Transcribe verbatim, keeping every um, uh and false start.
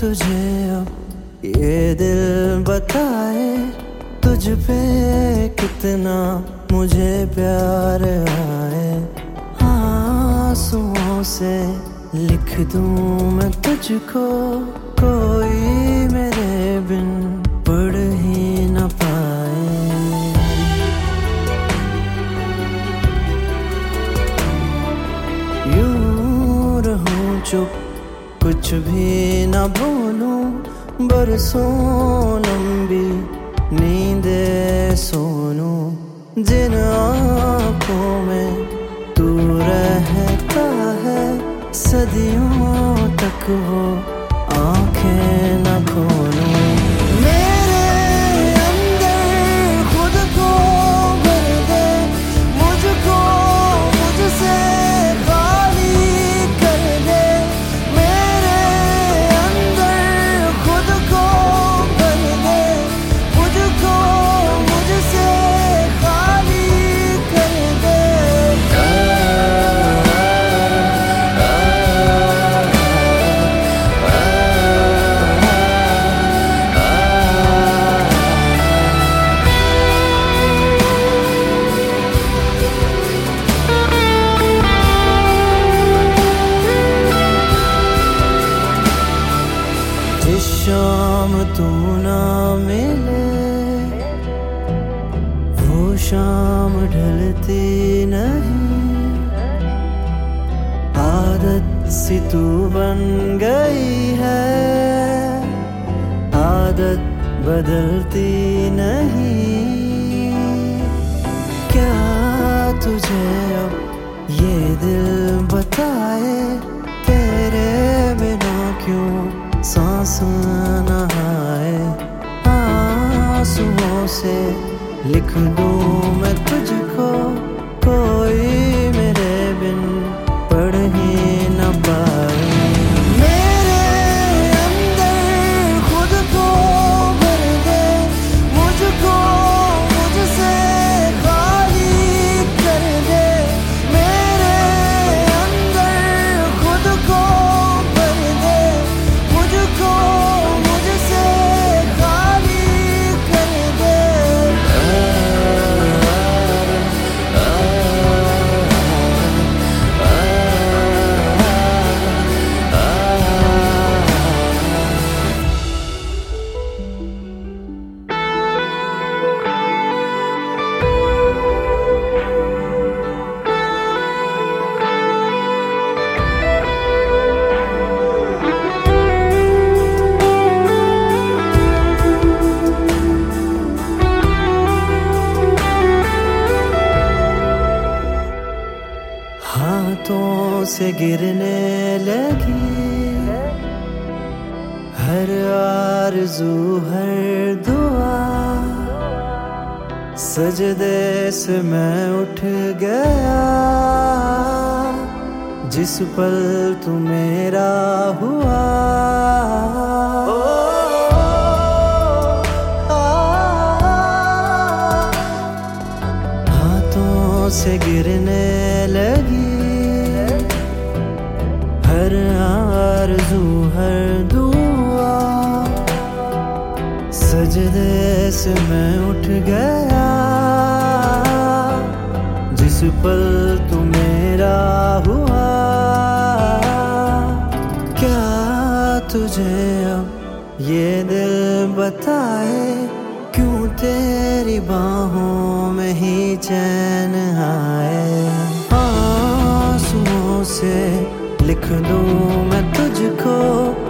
तुझे अब ये दिल बताए, तुझ पे कितना मुझे प्यार आए। आंसुओं से लिख दूं मैं तुझको, कोई मेरे बिन पढ़ ही न पाए। यूं रहूं चुप, कुछ भी न बोलूं, बरसों लंबी नींदे सोनूं। जिन आँखों में तू रहता है, सदियों तक वो आँखें न खोलूं। मेरे अंदर खुद को भर दे, मुझको मुझसे खाली कर दे। मेरे अंदर खुद को भर दे, मुझको मुझसे खाली कर दे। जिस शाम तू ना मिले, वो शाम ढलती नहीं। आदत सी तू बन गई है, आदत बदलती नहीं। क्या तुझे अब ये दिल बताए, तेरे बिना क्यों सांस न आए। आंसुओं से लिख दूं मैं तुझको, कोई मेरे बिन पढ़ ही न पाए। मेरे अंदर खुद को भर दे, मुझको मुझसे खाली कर दे। मेरे अंदर खुद को भर दे, मुझको मुझसे खाली कर दे। हाथों से गिरने लगी हर आरज़ू हर दुआ, सजदे से मैं उठ गया जिस पल तू मेरा हुआ। हाथों से गिरने लगी हर आरज़ू हर दुआ, सजदे से मैं उठ गया जिस पल तू मेरा हुआ। क्या तुझे अब ये दिल बताए, क्यों तेरी बाहों में ही चैन आए। आंसुओं से लिख दूं मैं तुझको,